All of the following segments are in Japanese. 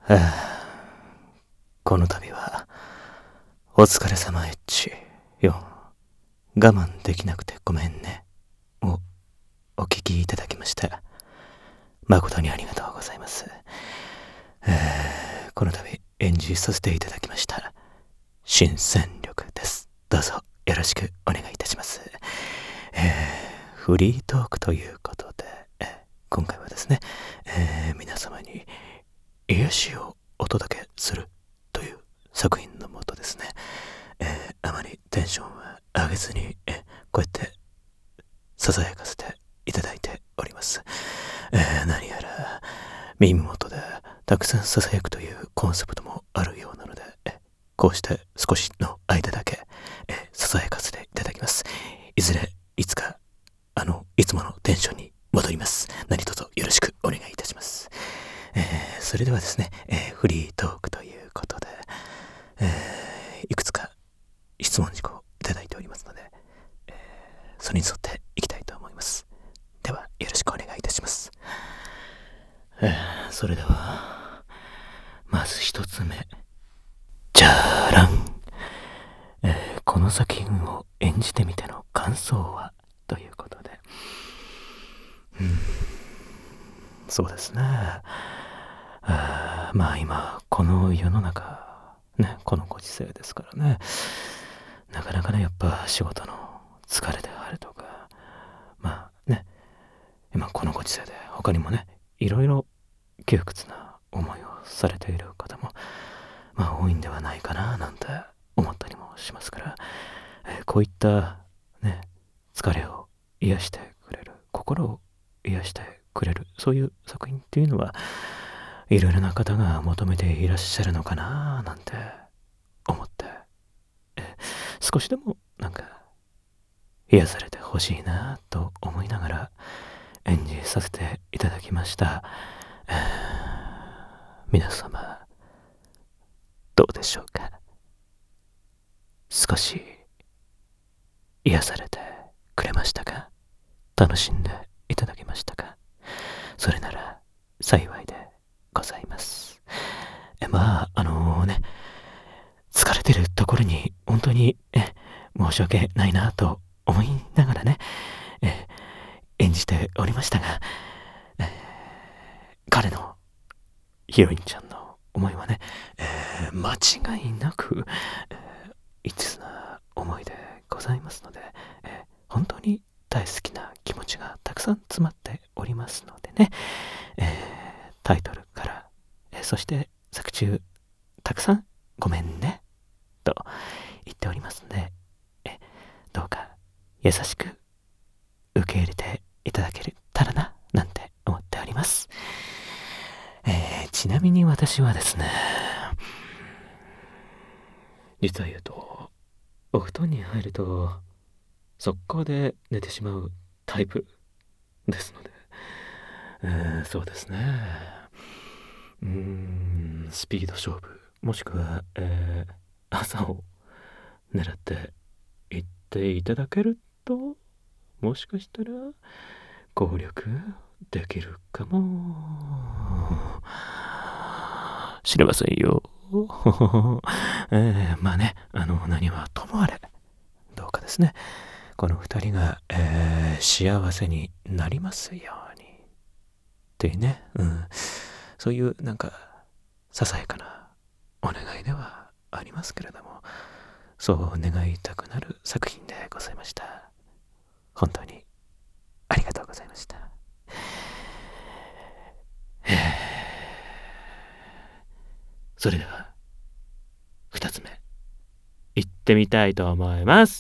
この度はお疲れ様エッチよ。我慢できなくてごめんねをお聞きいただきました。誠にありがとうございます。この度演じさせていただきました新戦力です。どうぞよろしくお願いいたします。フリートークということで、今回はですね、皆様に癒しをお届けするという作品のもとですね、あまりテンションは上げずに、こうやってささやかせていただいております。何やら耳元でたくさんささやくというコンセプトもあるようなので、こうして少しの間だけ、ささやかせていただきます。いずれいつかいつものテンションに戻ります。何卒よろしくお願いいたします。それではですね、フリートークということで、いくつか質問事項をいただいておりますので、それに沿っていきたいと思います。ではよろしくお願いいたします。それではまず一つ目、じゃらん、この作品を演じてみての感想はということで、そうですね。まあ今この世の中ね、このご時世ですからね、なかなかね、やっぱ仕事の疲れであるとか、まあね、今このご時世で他にもね、いろいろ窮屈な思いをされている方もまあ多いんではないかななんて思ったりもしますから、こういったね、疲れを癒してくれる、心を癒してくれる、そういう作品っていうのはいろいろな方が求めていらっしゃるのかななんて思って、少しでもなんか癒されてほしいなと思いながら演じさせていただきました。皆様どうでしょうか。少し癒されてくれましたか。楽しんでいただけましたか。それなら幸いでございます。まあね、疲れてるところに本当に申し訳ないなと思いながらね、演じておりましたが、彼のヒロインちゃんの思いはね、間違いなく、一途な思いでございますので、本当に大好きな気持ちがたくさん詰まっておりますのでね、タイトルから、そして作中たくさんごめんねと言っておりますので、どうか優しく受け入れていただけたらななんて思っております。ちなみに私はですね、実は言うとお布団に入ると速攻で寝てしまうタイプですので、そうですね、スピード勝負もしくは、朝を狙って行っていただけると、もしかしたら攻略できるかもしれませんよ。まあね、何はともあれどうかですね、この二人が、幸せになりますようにっていうね、そういうなんかささやかなお願いではありますけれども、そう願いたくなる作品でございました。本当にありがとうございました。それでは2つ目行ってみたいと思います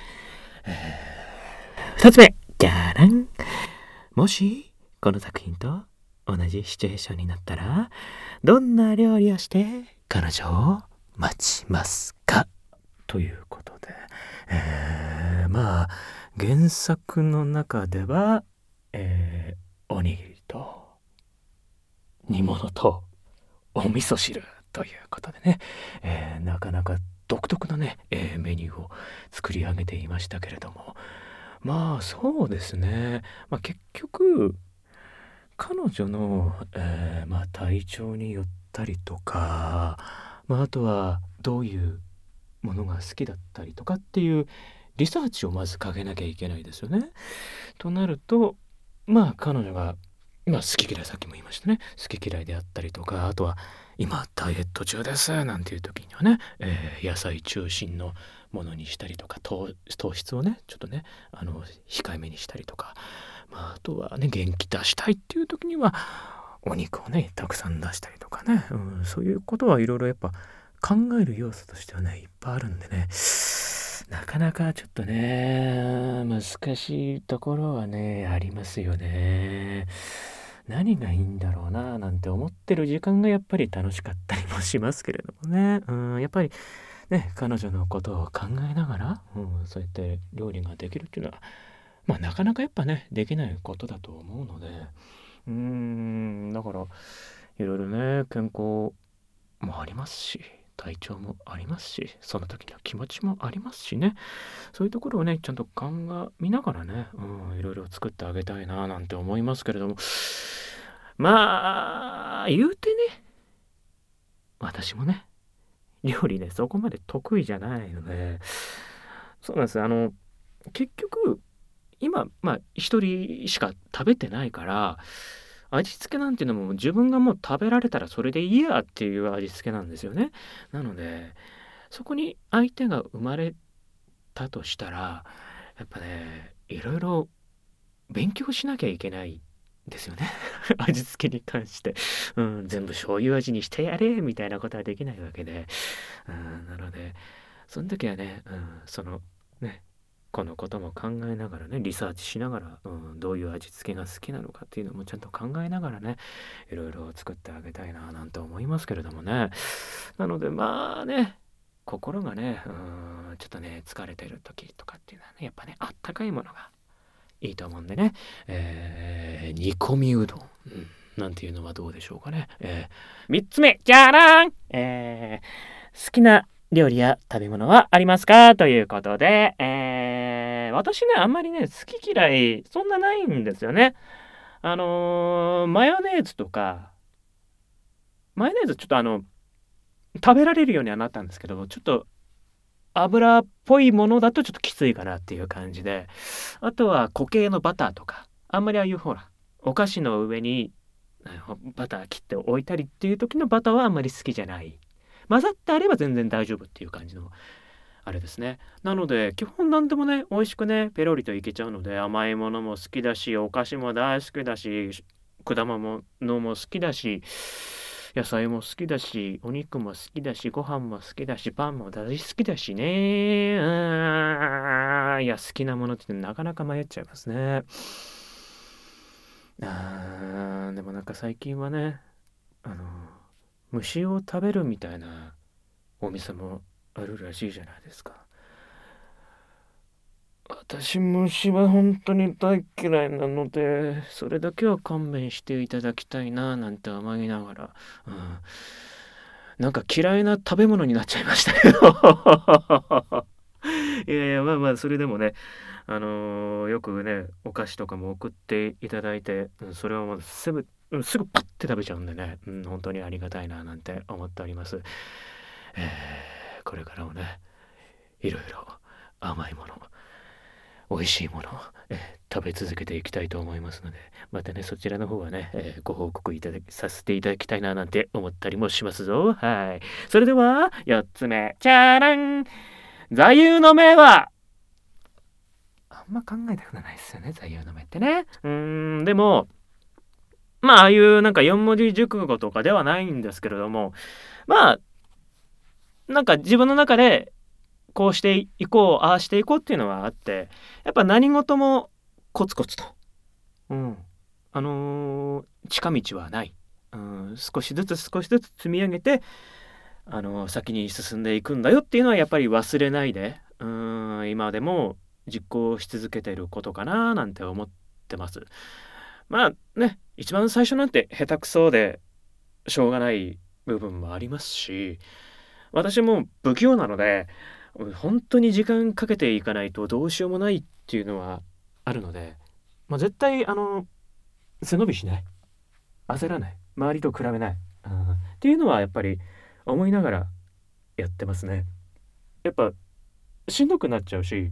。2つ目、じゃらん。もしこの作品と同じシチュエーションになったら、どんな料理をして彼女を待ちますかということで、まあ原作の中では、おにぎりと煮物とお味噌汁ということでね、なかなか独特なね、メニューを作り上げていましたけれども、まあそうですね、結局彼女の、体調によっったりとか、あとはどういうものが好きだったりとかっていうリサーチをまずかけなきゃいけないですよね。となると、彼女が、好き嫌い、さっきも言いましたね。好き嫌いであったりとか、あとは今ダイエット中ですなんていう時にはね、野菜中心のものにしたりとか、糖質をねちょっとね控えめにしたりとか、あとはね元気出したいっていう時にはお肉をねたくさん出したりとかね、そういうことはいろいろやっぱ考える要素としてはねいっぱいあるんでね、なかなかちょっとね難しいところはねありますよね。何がいいんだろうななんて思ってる時間がやっぱり楽しかったりもしますけれどもね。やっぱりね彼女のことを考えながら、そうやって料理ができるっていうのはなかなかやっぱねできないことだと思うので、だからいろいろね健康もありますし、体調もありますし、その時の気持ちもありますしね、そういうところをねちゃんと鑑みながらね、いろいろ作ってあげたいななんて思いますけれども、言うてね、私もね料理ねそこまで得意じゃないので、そうなんです。結局今一人しか食べてないから、味付けなんていうのも自分がもう食べられたらそれでいいやっていう味付けなんですよね。なのでそこに相手が生まれたとしたら、やっぱねいろいろ勉強しなきゃいけないですよね。味付けに関して、全部醤油味にしてやれみたいなことはできないわけで、なのでその時はね、そのねこのことも考えながらねリサーチしながら、どういう味付けが好きなのかっていうのもちゃんと考えながらねいろいろ作ってあげたいななんて思いますけれどもね。なので心がねちょっとね疲れてる時とかっていうのはねやっぱねあったかいものがいいと思うんでね、煮込みうどん、なんていうのはどうでしょうかね。3つ目じゃらん、好きな料理や食べ物はありますかということで、私ねあんまりね好き嫌いそんなないんですよね。マヨネーズとかマヨネーズちょっと食べられるようにはなったんですけど、ちょっと油っぽいものだとちょっときついかなっていう感じで、あとは固形のバターとか、あんまりああいうほらお菓子の上にバター切って置いたりっていう時のバターはあんまり好きじゃない。混ざってあれば全然大丈夫っていう感じのあれですね。なので基本何でもね美味しくねペロリといけちゃうので、甘いものも好きだしお菓子も大好きだし果物も好きだし野菜も好きだしお肉も好きだしご飯も好きだしパンも大好きだしね。いや好きなものってなかなか迷っちゃいますね。でもなんか最近はね虫を食べるみたいなお店もあるらしいじゃないですか。私虫は本当に大嫌いなのでそれだけは勘弁していただきたいななんて思いながら、なんか嫌いな食べ物になっちゃいましたけどいやいやそれでもねよくねお菓子とかも送っていただいて、それはもうすぐパッて食べちゃうんでね、本当にありがたいななんて思っております。これからもねいろいろ甘いもの美味しいものを、食べ続けていきたいと思いますので、またねそちらの方はね、ご報告させていただきたいななんて思ったりもしますぞ。はい。それでは4つ目じゃらん、座右の銘はあんま考えたことないですよね座右の銘ってね。でもああいうなんか4文字熟語とかではないんですけれども、なんか自分の中でこうしていこうああしていこうっていうのはあって、やっぱ何事もコツコツと、近道はない、少しずつ積み上げて先に進んでいくんだよっていうのはやっぱり忘れないで、今でも実行し続けていることかななんて思ってます。一番最初なんて下手くそでしょうがない部分もありますし、私も不器用なので本当に時間かけていかないとどうしようもないっていうのはあるので、絶対背伸びしない、焦らない、周りと比べない、 っていうのはやっぱり思いながらやってますね。やっぱしんどくなっちゃうし、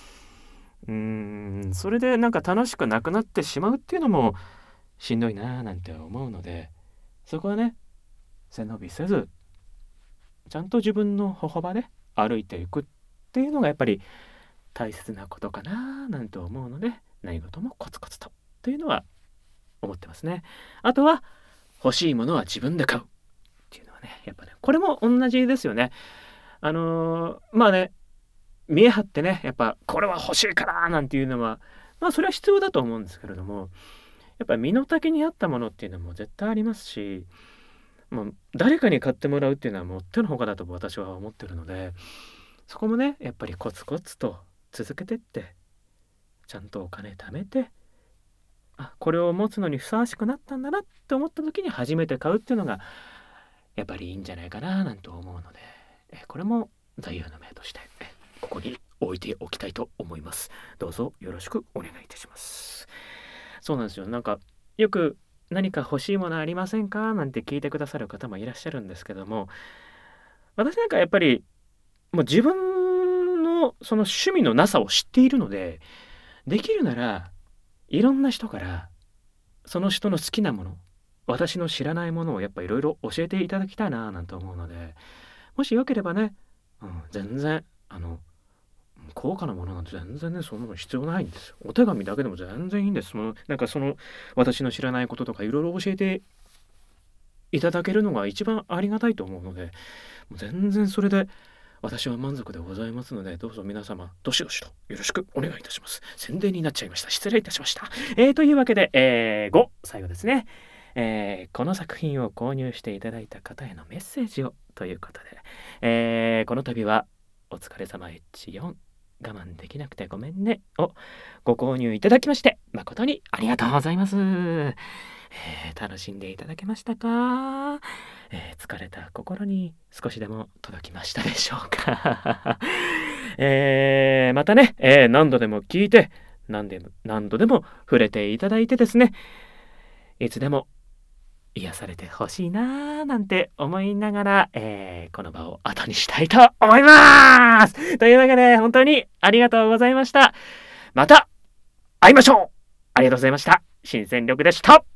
それでなんか楽しくなくなってしまうっていうのもしんどいなーなんて思うので、そこはね、背伸びせずちゃんと自分の歩幅で歩いていくっていうのがやっぱり大切なことかななんて思うので、何事もコツコツとっていうのは思ってますね。あとは欲しいものは自分で買うっていうのはね、やっぱね、これも同じですよね。まあね、見え張ってね、やっぱこれは欲しいからなんていうのは、まあそれは必要だと思うんですけれども、やっぱ身の丈に合ったものっていうのも絶対ありますし、もう誰かに買ってもらうっていうのはもう手のほかだと私は思ってるので、そこもね、やっぱりコツコツと続けてって、ちゃんとお金貯めて、これを持つのにふさわしくなったんだなって思った時に初めて買うっていうのがやっぱりいいんじゃないかななんて思うので、これも座右の銘としてここに置いておきたいと思います。どうぞよろしくお願いいたします。そうなんですよ。なんかよく何か欲しいものありませんかなんて聞いてくださる方もいらっしゃるんですけども、私なんかやっぱりもう自分のその趣味のなさを知っているので、できるならいろんな人からその人の好きなもの、私の知らないものをやっぱいろいろ教えていただきたいななんて思うので、もしよければね、全然高価なものなんて全然ね、そんなの必要ないんですよ。お手紙だけでも全然いいんです。なんかその私の知らないこととかいろいろ教えていただけるのが一番ありがたいと思うので、もう全然それで私は満足でございますので、どうぞ皆様どしどしとよろしくお願いいたします。宣伝になっちゃいました。失礼いたしました。というわけで、5最後ですね、この作品を購入していただいた方へのメッセージをということで、この度はお疲れ様 H4 我慢できなくてごめんねをご購入いただきまして誠にありがとうございます。楽しんでいただけましたか？疲れた心に少しでも届きましたでしょうか？またね、何度でも聞いて何度でも触れていただいてですね、いつでも癒されてほしいなーなんて思いながら、この場を後にしたいと思います。というわけで本当にありがとうございました。また会いましょう。ありがとうございました。新戦力でした。